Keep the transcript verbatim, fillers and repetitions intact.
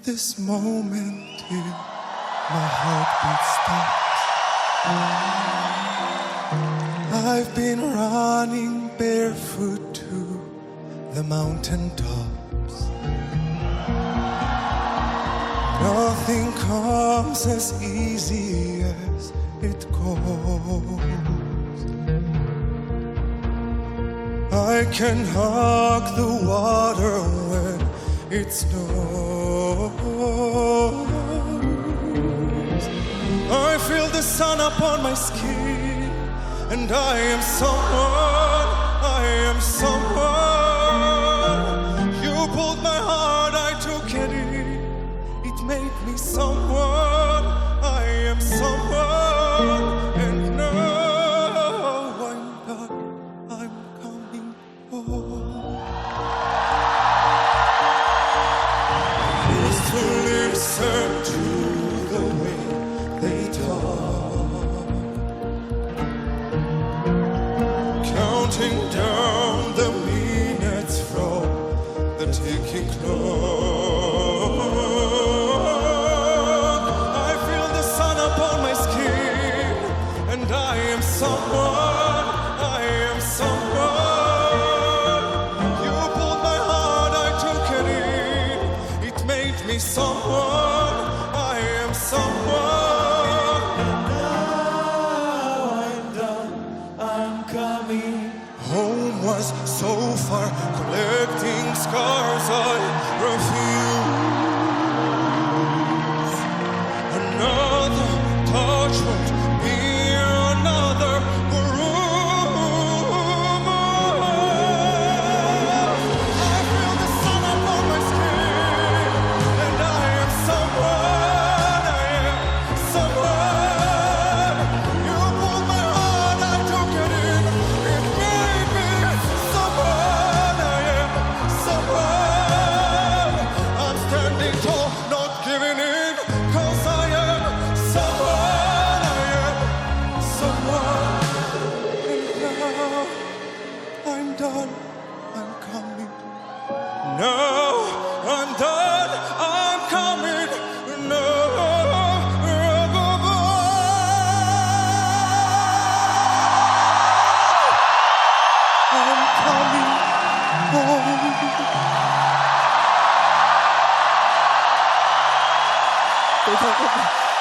this moment here, my heartbeat stops. I've been running barefoot to the mountain tops. Nothing comes as easy as it goes. I can hug the water when it snows. I feel the sun upon my skin, and I am someone, I am someone. You pulled my heart, I took it in. It made me someone, I am someone. And now I'm done, I'm coming home. Used to listen to the way they talk, counting down the minutes from the ticking clock. I feel the sun upon my skin, and I am someone, I am someone. You pulled my heart, I took it in. It made me someone, I am someone. Now I'm done, I'm coming. Home was so far, collecting scars I refuse. Another touch won't be another room. I feel the sun upon my skin, and I am someone, I am someone. You pulled my heart, I took it in. It made me someone, I am someone. I'm standing tall, not giving in, 'cause I am someone, I am someone. And now I'm done, I'm coming. Now I'm done, I'm coming. No, I'm coming home.